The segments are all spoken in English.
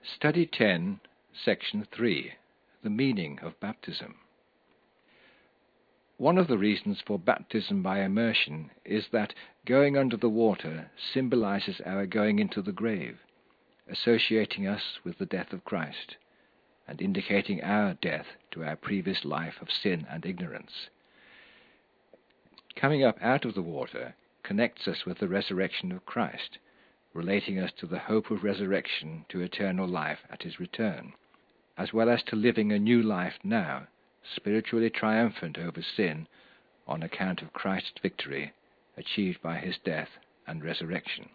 Study 10, Section 3, The Meaning of Baptism. One of the reasons for baptism by immersion is that going under the water symbolizes our going into the grave, associating us with the death of Christ, and indicating our death to our previous life of sin and ignorance. Coming up out of the water connects us with the resurrection of Christ, relating us to the hope of resurrection to eternal life at his return, as well as to living a new life now, spiritually triumphant over sin on account of Christ's victory achieved by his death and resurrection.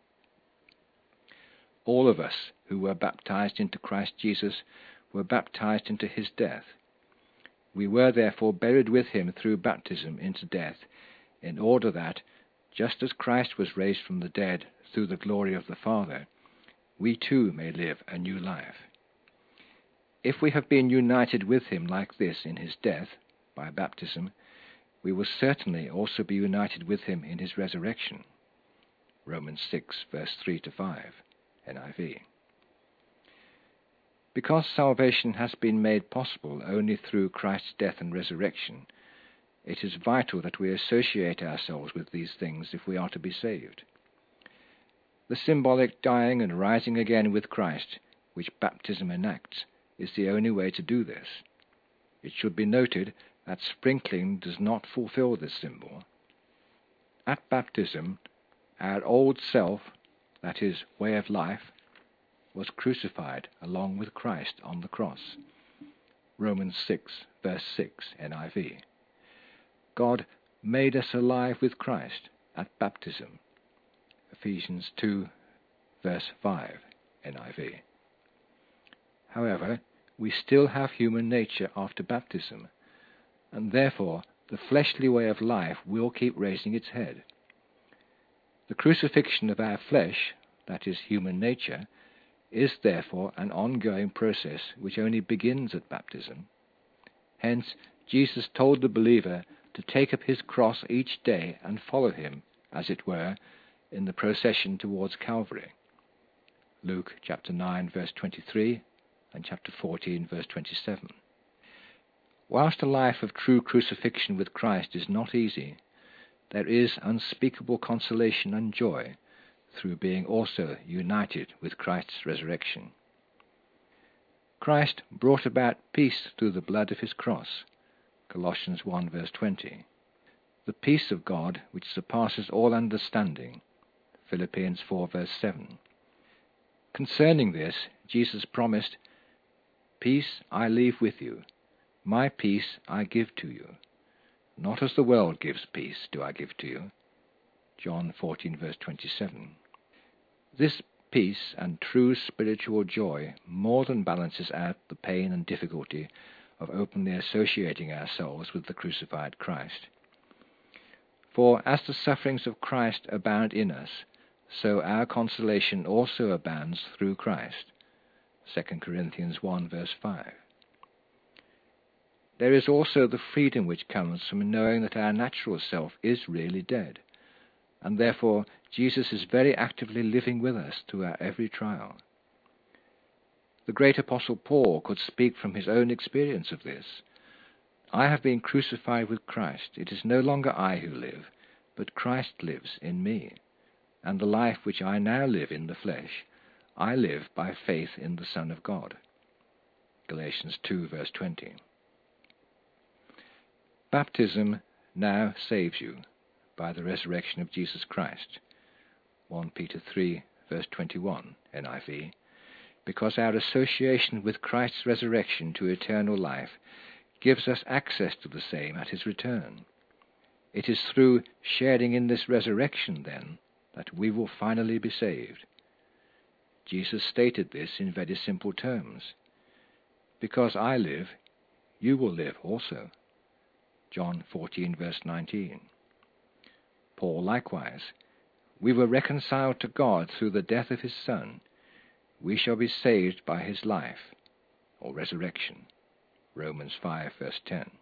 All of us who were baptized into Christ Jesus were baptized into his death. We were therefore buried with him through baptism into death, in order that, just as Christ was raised from the dead through the glory of the Father, we too may live a new life. If we have been united with him like this in his death, by baptism, we will certainly also be united with him in his resurrection. Romans 6, verse 3-5, NIV. Because salvation has been made possible only through Christ's death and resurrection, it is vital that we associate ourselves with these things if we are to be saved. The symbolic dying and rising again with Christ, which baptism enacts, is the only way to do this. It should be noted that sprinkling does not fulfill this symbol. At baptism, our old self, that is, way of life, was crucified along with Christ on the cross. Romans 6, verse 6, NIV. God made us alive with Christ at baptism. Ephesians 2, verse 5, NIV. However, we still have human nature after baptism, and therefore the fleshly way of life will keep raising its head. The crucifixion of our flesh, that is, human nature, is therefore an ongoing process which only begins at baptism. Hence, Jesus told the believer to take up his cross each day and follow him, as it were, in the procession towards Calvary. Luke chapter 9, verse 23, and chapter 14, verse 27. Whilst a life of true crucifixion with Christ is not easy, there is unspeakable consolation and joy through being also united with Christ's resurrection. Christ brought about peace through the blood of his cross. Colossians 1, verse 20. The peace of God which surpasses all understanding. Philippians 4, verse 7. Concerning this, Jesus promised, "Peace I leave with you, my peace I give to you. Not as the world gives peace do I give to you." John 14, verse 27. This peace and true spiritual joy more than balances out the pain and difficulty of openly associating ourselves with the crucified Christ. For as the sufferings of Christ abound in us, so our consolation also abounds through Christ. 2 Corinthians 1, verse 5. There is also the freedom which comes from knowing that our natural self is really dead, and therefore Jesus is very actively living with us through our every trial. The great Apostle Paul could speak from his own experience of this. "I have been crucified with Christ. It is no longer I who live, but Christ lives in me. And the life which I now live in the flesh, I live by faith in the Son of God." Galatians 2, verse 20. Baptism now saves you by the resurrection of Jesus Christ. 1 Peter 3, verse 21, NIV. Because our association with Christ's resurrection to eternal life gives us access to the same at his return. It is through sharing in this resurrection, then, that we will finally be saved. Jesus stated this in very simple terms. "Because I live, you will live also." John 14, verse 19. Paul likewise, "We were reconciled to God through the death of his Son. We shall be saved by his life," or resurrection. Romans 5, verse 10.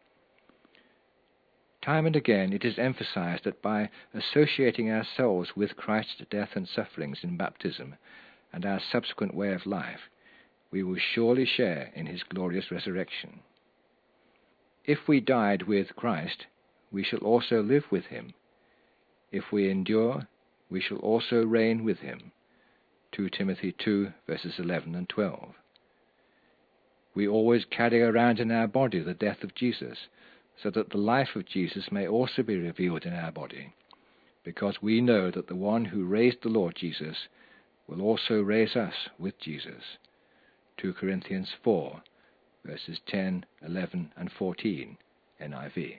Time and again it is emphasized that by associating ourselves with Christ's death and sufferings in baptism, and our subsequent way of life, we will surely share in his glorious resurrection. If we died with Christ, we shall also live with him. If we endure, we shall also reign with him. 2 Timothy 2, verses 11 and 12. We always carry around in our body the death of Jesus, so that the life of Jesus may also be revealed in our body, because we know that the one who raised the Lord Jesus will also raise us with Jesus. 2 Corinthians 4, verses 10, 11, and 14, NIV.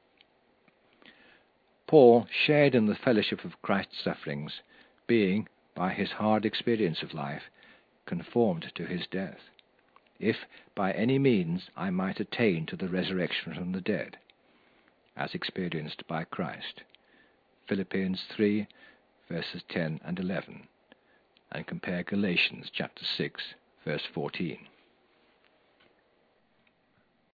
Paul shared in the fellowship of Christ's sufferings, being, by his hard experience of life, conformed to his death, if by any means I might attain to the resurrection from the dead, as experienced by Christ. Philippians 3, verses 10 and 11, and compare Galatians chapter 6, verse 14.